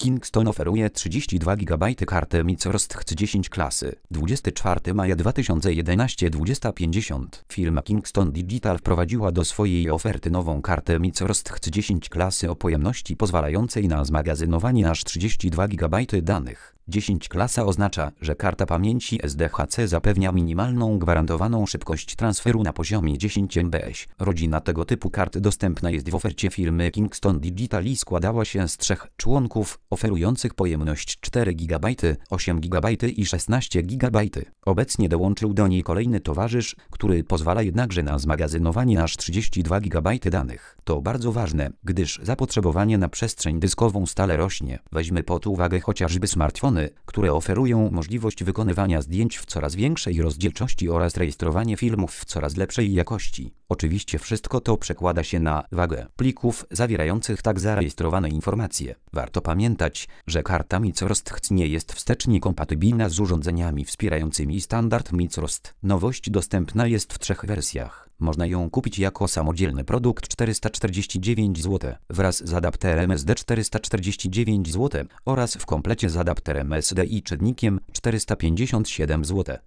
Kingston oferuje 32 GB kartę Microsoft C10 klasy. 24 maja 2011 20:50. Firma Kingston Digital wprowadziła do swojej oferty nową kartę Microsoft C10 klasy o pojemności pozwalającej na zmagazynowanie aż 32 GB danych. 10 klasa oznacza, że karta pamięci SDHC zapewnia minimalną gwarantowaną szybkość transferu na poziomie 10 MB/s. Rodzina tego typu kart dostępna jest w ofercie firmy Kingston Digital i składała się z 3 członków, oferujących pojemność 4 GB, 8 GB i 16 GB. Obecnie dołączył do niej kolejny towarzysz, który pozwala jednakże na zmagazynowanie aż 32 GB danych. To bardzo ważne, gdyż zapotrzebowanie na przestrzeń dyskową stale rośnie. Weźmy pod uwagę chociażby smartfony, które oferują możliwość wykonywania zdjęć w coraz większej rozdzielczości oraz rejestrowanie filmów w coraz lepszej jakości. Oczywiście wszystko to przekłada się na wagę plików zawierających tak zarejestrowane informacje. Warto pamiętać, że karta Microsoft nie jest wstecznie kompatybilna z urządzeniami wspierającymi standard Microsoft. Nowość dostępna jest w 3 wersjach. Można ją kupić jako samodzielny produkt 449 zł wraz z adapterem SD 449 zł oraz w komplecie z adapterem SD i czytnikiem 457 zł.